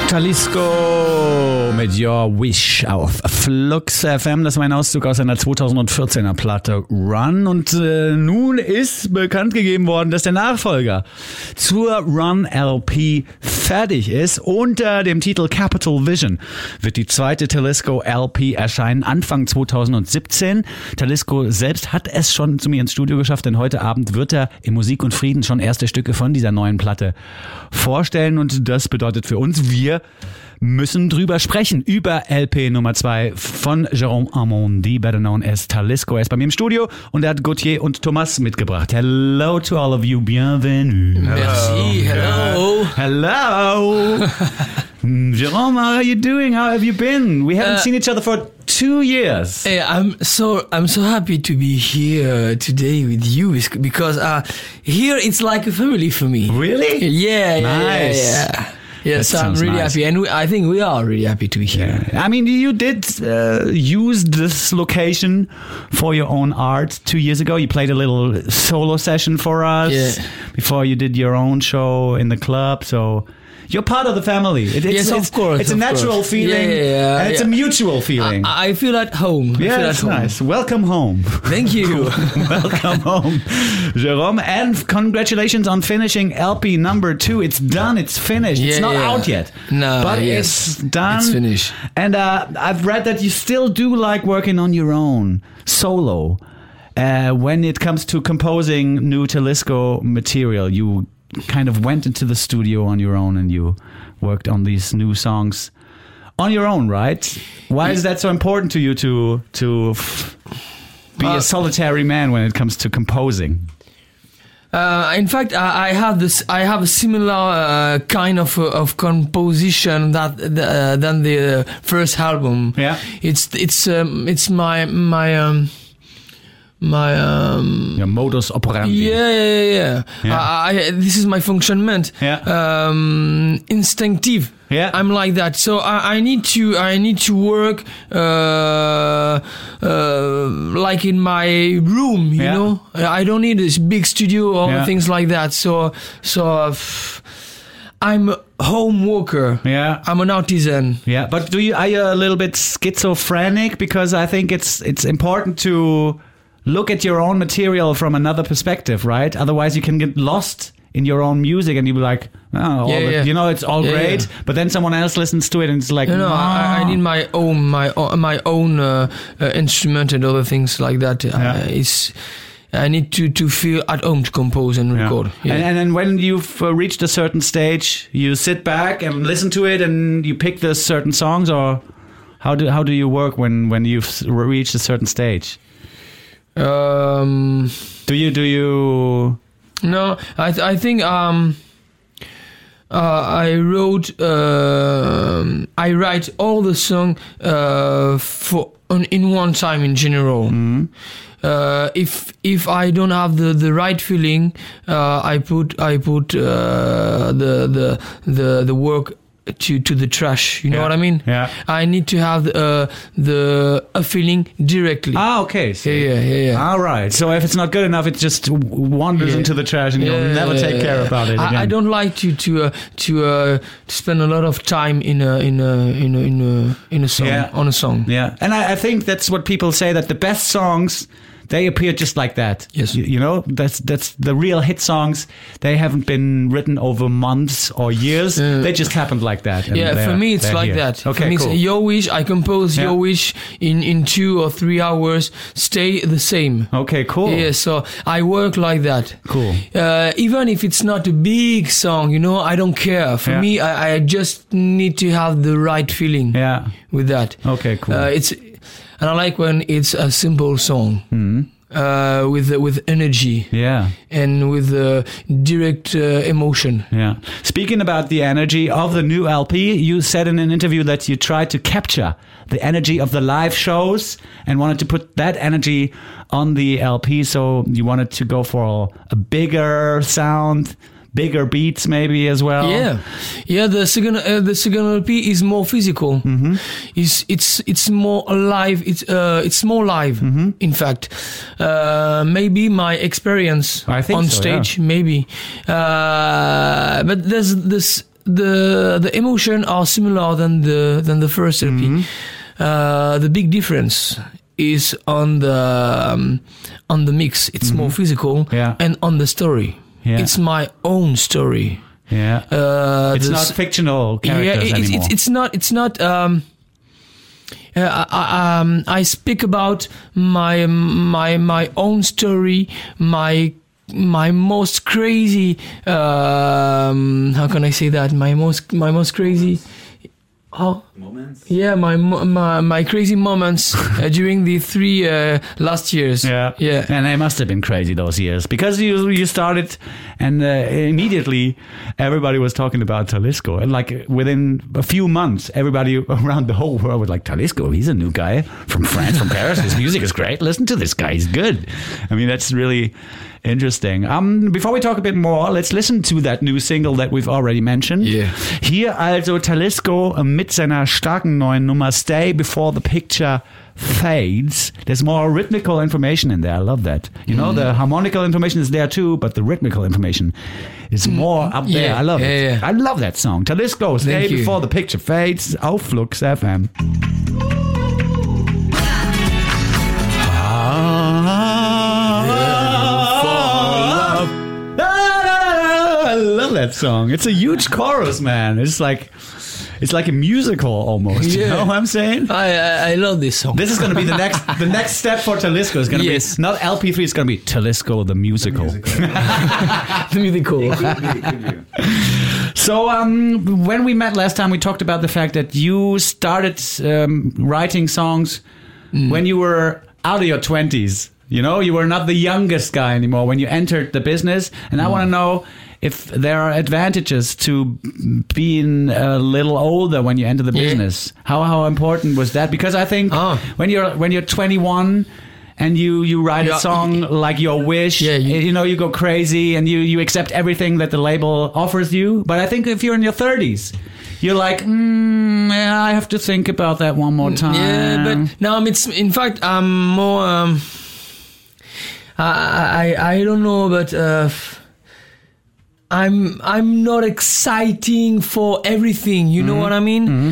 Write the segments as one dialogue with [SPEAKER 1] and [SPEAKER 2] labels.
[SPEAKER 1] Talisco mit Your Wish auf Flux FM. Das war ein Auszug aus einer 2014er Platte Run. Und nun ist bekannt gegeben worden, dass der Nachfolger zur Run LP fertig ist. Unter dem Titel Capital Vision wird die zweite Talisco LP erscheinen, Anfang 2017. Talisco selbst hat es schon zu mir ins Studio geschafft, denn heute Abend wird er in Musik und Frieden schon erste Stücke von dieser neuen Platte vorstellen. Und das bedeutet für uns, wir müssen drüber sprechen, über LP Nummer 2 von Jérôme Amondi, better known as Talisco. Er ist bei mir im Studio und er hat Gauthier und Thomas mitgebracht. Hello to all of you, bienvenue.
[SPEAKER 2] Merci, hello.
[SPEAKER 1] Hello. Jérôme, how are you doing? How have you been? We haven't seen each other for 2 years.
[SPEAKER 2] Hey, I'm so happy to be here today with you because here it's like a family for me.
[SPEAKER 1] Really?
[SPEAKER 2] Yeah.
[SPEAKER 1] Nice.
[SPEAKER 2] Yeah. Yes, I'm really
[SPEAKER 1] nice.
[SPEAKER 2] happy, and I think we are really happy to be here.
[SPEAKER 1] Yeah. I mean, you did use this location for your own art 2 years ago. You played a little solo session for us before you did your own show in the club. So you're part of the family.
[SPEAKER 2] Yes, of course.
[SPEAKER 1] It's a natural feeling, and it's a mutual feeling.
[SPEAKER 2] I feel at home.
[SPEAKER 1] Yeah, it's nice. Welcome home.
[SPEAKER 2] Thank you.
[SPEAKER 1] Welcome home, Jérôme. And congratulations on finishing LP number 2. It's done. It's finished. It's not out yet.
[SPEAKER 2] No,
[SPEAKER 1] but it's done.
[SPEAKER 2] It's finished.
[SPEAKER 1] And I've read that you still do like working on your own solo. When it comes to composing new Talisco material, you kind of went into the studio on your own and you worked on these new songs on your own, right? Why is that so important to you to be a solitary man when it comes to composing?
[SPEAKER 2] In fact, I have a similar kind of composition than the first album.
[SPEAKER 1] Yeah,
[SPEAKER 2] it's my
[SPEAKER 1] your modus operandi.
[SPEAKER 2] Yeah. This is my fonctionnement.
[SPEAKER 1] Yeah.
[SPEAKER 2] Instinctive.
[SPEAKER 1] Yeah.
[SPEAKER 2] I'm like that. So I need to work like in my room, you know. I don't need this big studio or things like that. So I'm a home worker.
[SPEAKER 1] Yeah.
[SPEAKER 2] I'm an artisan.
[SPEAKER 1] Yeah. But are you a little bit schizophrenic? Because I think it's important to look at your own material from another perspective, right? Otherwise you can get lost in your own music and you'll be like, you know, it's all great, but then someone else listens to it and it's like,
[SPEAKER 2] no, I need my own instrument and other things like that. I need to feel at home to compose and record.
[SPEAKER 1] Yeah. And then when you've reached a certain stage, you sit back and listen to it and you pick the certain songs, or how do you work when you've reached a certain stage? Do you?
[SPEAKER 2] No, I think I write all the song in one time in general. Mm-hmm. If I don't have the right feeling, I put the work to the trash, you know what I mean?
[SPEAKER 1] Yeah.
[SPEAKER 2] I need to have a feeling directly.
[SPEAKER 1] Okay. So
[SPEAKER 2] Yeah.
[SPEAKER 1] All right. So if it's not good enough, it just wanders into the trash, and you'll never take care about it again.
[SPEAKER 2] I don't like to spend a lot of time in a song on a song.
[SPEAKER 1] Yeah, and I think that's what people say, that the best songs, they appear just like that.
[SPEAKER 2] Yes.
[SPEAKER 1] You know, that's the real hit songs. They haven't been written over months or years. They just happened like that.
[SPEAKER 2] For me it's like that.
[SPEAKER 1] Okay,
[SPEAKER 2] for me,
[SPEAKER 1] cool.
[SPEAKER 2] Your Wish, I compose Your Wish in 2 or 3 hours, stay the same.
[SPEAKER 1] Okay, cool.
[SPEAKER 2] Yeah, so I work like that.
[SPEAKER 1] Cool.
[SPEAKER 2] Even if it's not a big song, you know, I don't care. For me, I just need to have the right feeling with that.
[SPEAKER 1] Okay, cool.
[SPEAKER 2] And I like when it's a simple song with energy, and with direct emotion.
[SPEAKER 1] Yeah. Speaking about the energy of the new LP, you said in an interview that you tried to capture the energy of the live shows and wanted to put that energy on the LP. So you wanted to go for a bigger sound, bigger beats maybe as well.
[SPEAKER 2] Yeah. The second LP is more physical. Mm-hmm. It's more alive. It's more live. Mm-hmm. In fact, maybe my experience on stage, maybe. But there's the emotion are similar than the first LP. The big difference is on the mix. It's more physical, and on the story. Yeah. It's my own story.
[SPEAKER 1] Yeah, it's not fictional characters anymore.
[SPEAKER 2] It's not. I speak about my own story, my most crazy. How can I say that? My most crazy.
[SPEAKER 1] Moments?
[SPEAKER 2] Yeah, my crazy moments during the 3 last years.
[SPEAKER 1] Yeah, and they must have been crazy those years because you started, and immediately everybody was talking about Talisco, and like within a few months, everybody around the whole world was like, Talisco, he's a new guy from France, from Paris. His music is great. Listen to this guy; he's good. I mean, that's really interesting. Before we talk a bit more, let's listen to that new single that we've already mentioned.
[SPEAKER 2] Yeah.
[SPEAKER 1] Hier also Talisco mit seiner starken neuen Nummer Stay Before the Picture Fades. There's more rhythmical information in there. I love that. You know, the harmonical information is there too, but the rhythmical information is more up there. I love it.
[SPEAKER 2] Yeah.
[SPEAKER 1] I love that song. Talisco, Stay Before the Picture Fades auf Flux FM. I love that song. It's a huge chorus, man. It's like a musical almost.
[SPEAKER 2] Yeah.
[SPEAKER 1] You know what I'm saying?
[SPEAKER 2] I love this song.
[SPEAKER 1] This is going to be the next step for Talisco. Is going to be not LP3. It's going to be Talisco the musical.
[SPEAKER 2] The musical.
[SPEAKER 1] So when we met last time, we talked about the fact that you started writing songs when you were out of your 20s. You know, you were not the youngest guy anymore when you entered the business. And I want to know if there are advantages to being a little older when you enter the business. How important was that? Because I think when you're 21 and you write a song like Your Wish, you know, you go crazy and you accept everything that the label offers you. But I think if you're in your 30s, you're like, I have to think about that one more time.
[SPEAKER 2] Yeah, but now in fact, I'm more... I don't know, but I'm not exciting for everything. You know what I mean?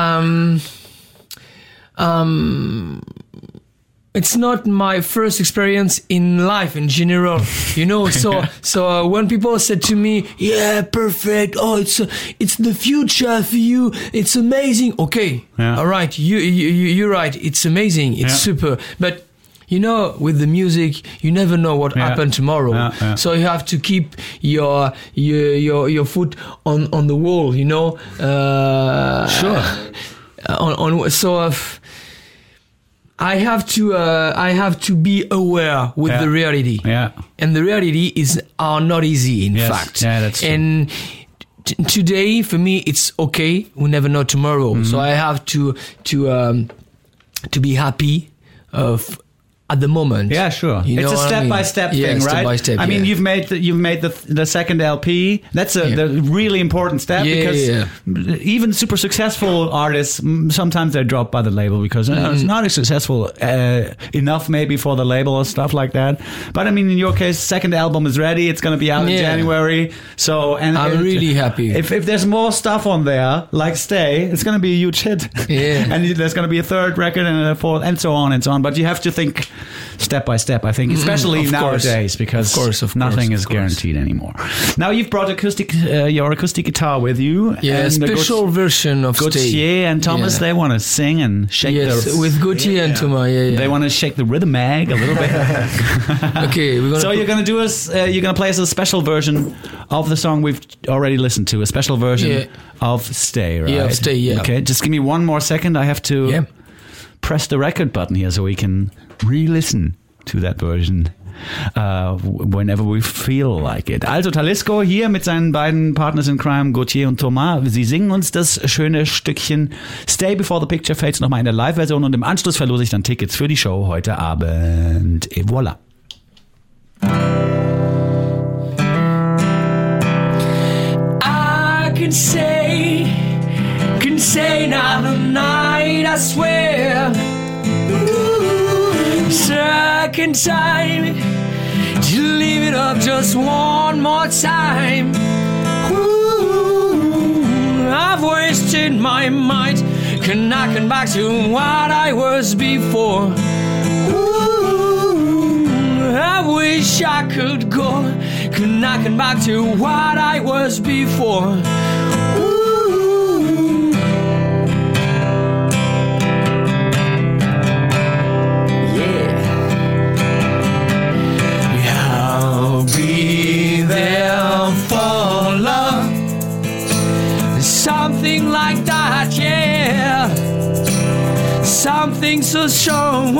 [SPEAKER 2] It's not my first experience in life in general, you know. So when people said to me, "Yeah, perfect. Oh, it's the future for you. It's amazing." Okay, all right. You're right. It's amazing. It's super, but. You know, with the music, you never know what happened tomorrow. So you have to keep your foot on the wall. You know.
[SPEAKER 1] Sure.
[SPEAKER 2] I have to be aware with the reality.
[SPEAKER 1] Yeah.
[SPEAKER 2] And the reality are not easy. In fact.
[SPEAKER 1] Yeah, that's true.
[SPEAKER 2] And today for me it's okay. We never know tomorrow. So I have to be happy at the moment.
[SPEAKER 1] Yeah, sure. It's a step-by-step thing, right?
[SPEAKER 2] Step-by-step,
[SPEAKER 1] I mean, you've made the second LP. That's the really important step because even super successful artists, sometimes they're dropped by the label because it's not as successful enough maybe for the label or stuff like that. But I mean, in your case, second album is ready. It's going to be out in January. So,
[SPEAKER 2] I'm really happy.
[SPEAKER 1] If there's more stuff on there, like Stay, it's going to be a huge hit.
[SPEAKER 2] Yeah.
[SPEAKER 1] And there's going to be a third record and a fourth and so on and so on. But you have to think step by step, I think, especially nowadays, because nothing is guaranteed anymore. Now you've brought your acoustic guitar with you.
[SPEAKER 2] Yeah, a special version of
[SPEAKER 1] Gauthier
[SPEAKER 2] Stay.
[SPEAKER 1] and Thomas, they want to sing and shake
[SPEAKER 2] with Gauthier and Thomas,
[SPEAKER 1] They want to shake the rhythm mag a little bit.
[SPEAKER 2] Okay,
[SPEAKER 1] you're going to play us a special version of the song we've already listened to, a special version of Stay, right?
[SPEAKER 2] Yeah, of Stay, yeah.
[SPEAKER 1] Okay, just give me one more second. I have to press the record button here so we can re-listen to that version whenever we feel like it. Also Talisco hier mit seinen beiden Partners in Crime, Gauthier und Thomas. Sie singen uns das schöne Stückchen Stay Before the Picture Fades nochmal in der Live-Version und im Anschluss verlose ich dann Tickets für die Show heute Abend. Et voilà.
[SPEAKER 2] I can say now the night, I swear. Second time to leave it up just one more time. Ooh, in my mind, knocking back to what I was before. Ooh, I wish I could go, knocking back to what I was before. Ooh. Yeah. I'll be there for love. Something like that, yeah. Something so strong.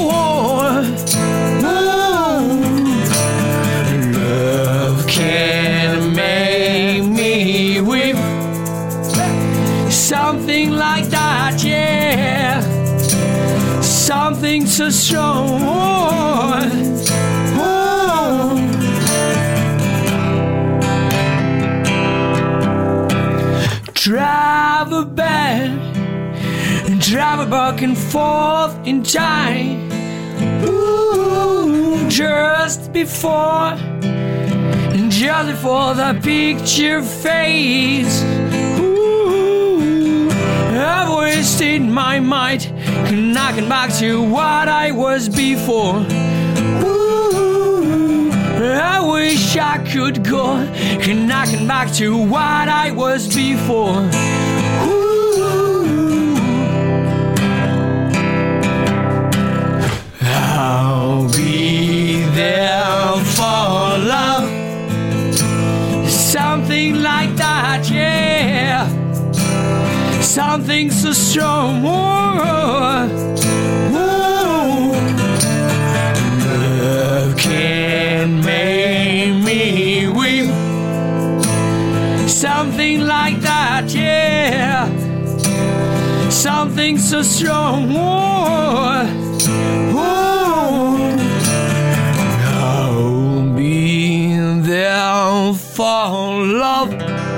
[SPEAKER 2] Love can make me weep. Something like that, yeah. Something so strong. Travel back and travel back and forth in time. Ooh, just before the picture fades. Ooh, I've wasted my mind, knocking back to what I was before. Ooh, I wish I could go, knocking back to what I was before. Ooh, I'll be there for love. Something like that, yeah. Something so strong. Love can make me weep. Something like that, yeah. Something so strong. I'll be there for love.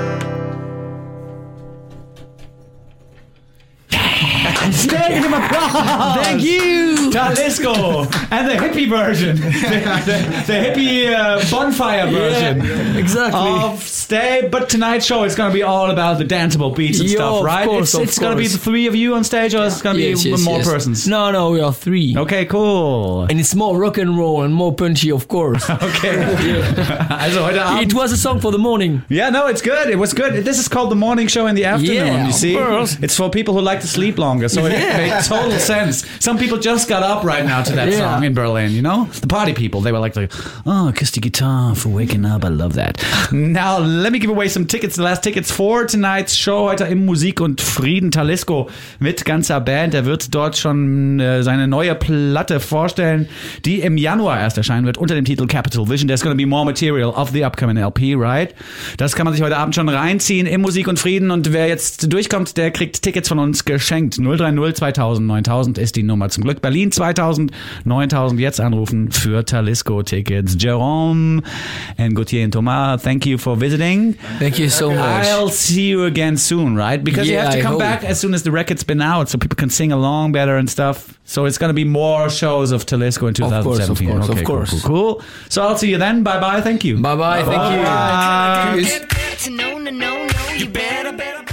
[SPEAKER 1] Make him applause.
[SPEAKER 2] Thank you.
[SPEAKER 1] Talisco and the hippie version, the hippie bonfire version.
[SPEAKER 2] Yeah, exactly.
[SPEAKER 1] Of Stay. But tonight's show is going to be all about the danceable beats and stuff, right? It's going to be the three of you on stage, or it's going to be more persons?
[SPEAKER 2] No, we are three.
[SPEAKER 1] Okay, cool.
[SPEAKER 2] And it's more rock and roll and more punchy, of course.
[SPEAKER 1] Okay. Also heute Abend.
[SPEAKER 2] It was a song for the morning.
[SPEAKER 1] Yeah, no, it's good. It was good. This is called the morning show in the afternoon.
[SPEAKER 2] Yeah,
[SPEAKER 1] you see,
[SPEAKER 2] of course.
[SPEAKER 1] It's for people who like to sleep longer. So it made total sense. Some people just got up right now to that song in Berlin. You know, the party people. They were like, "Oh, acoustic guitar for waking up. I love that." Now let me give away some tickets. The last tickets for tonight's show heute im Musik und Frieden. Talisco mit ganzer Band. Er wird dort schon seine neue Platte vorstellen, die im Januar erst erscheinen wird unter dem Titel Capital Vision. There's going to be more material of the upcoming LP, right? Das kann man sich heute Abend schon reinziehen im Musik und Frieden. Und wer jetzt durchkommt, der kriegt Tickets von uns geschenkt. 030 2000 9000 ist die Nummer zum Glück. Berlin 2000 9000 jetzt anrufen für Talisco Tickets. Jerome and Gauthier and Thomas, thank you for visiting.
[SPEAKER 2] Thank you so much.
[SPEAKER 1] I'll see you again soon, right? Because you have to come back as soon as the record's been out so people can sing along better and stuff. So it's going to be more shows of Talisco in 2017.
[SPEAKER 2] Of course.
[SPEAKER 1] Cool. So I'll see you then. Bye-bye. Thank you.
[SPEAKER 2] Bye-bye. Thank you.
[SPEAKER 1] Bye.
[SPEAKER 2] Tschüss.
[SPEAKER 3] No, you better